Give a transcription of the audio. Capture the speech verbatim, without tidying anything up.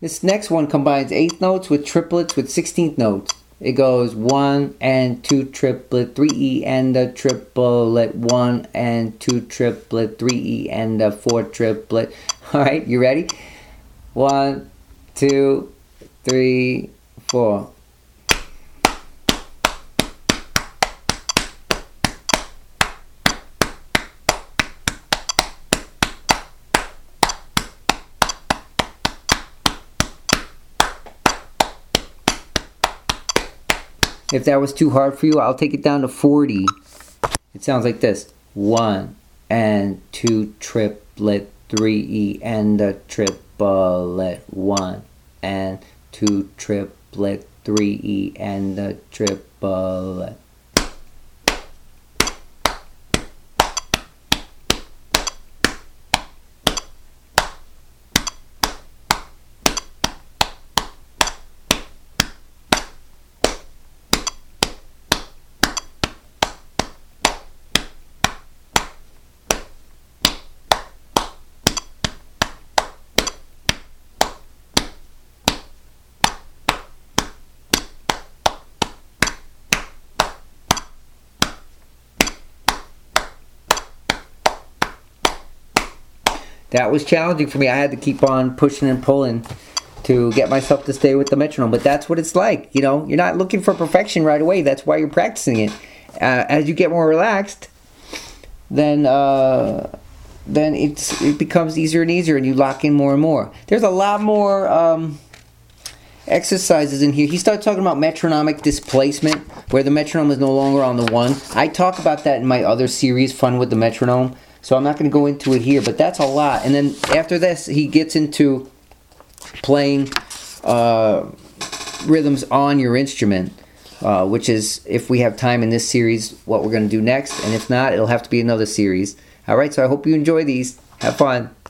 This next one combines eighth notes with triplets with sixteenth notes. It goes one and two triplet, three E and a triplet, one and two triplet, three E and a four triplet. Alright, you ready? One, two, three, four. If that was too hard for you, I'll take it down to forty. It sounds like this. One and two triplet, three E and a triplet, one and two triplet, three E and a triplet. That was challenging for me. I had to keep on pushing and pulling to get myself to stay with the metronome. But that's what it's like. You know, you're not looking for perfection right away. That's why you're practicing it. Uh, as you get more relaxed, then uh, then it's it becomes easier and easier, and you lock in more and more. There's a lot more um, exercises in here. He started talking about metronomic displacement, where the metronome is no longer on the one. I talk about that in my other series, Fun with the Metronome. So I'm not going to go into it here, but that's a lot. And then after this, he gets into playing uh, rhythms on your instrument, uh, which is, if we have time in this series, what we're going to do next. And if not, it'll have to be another series. All right, so I hope you enjoy these. Have fun.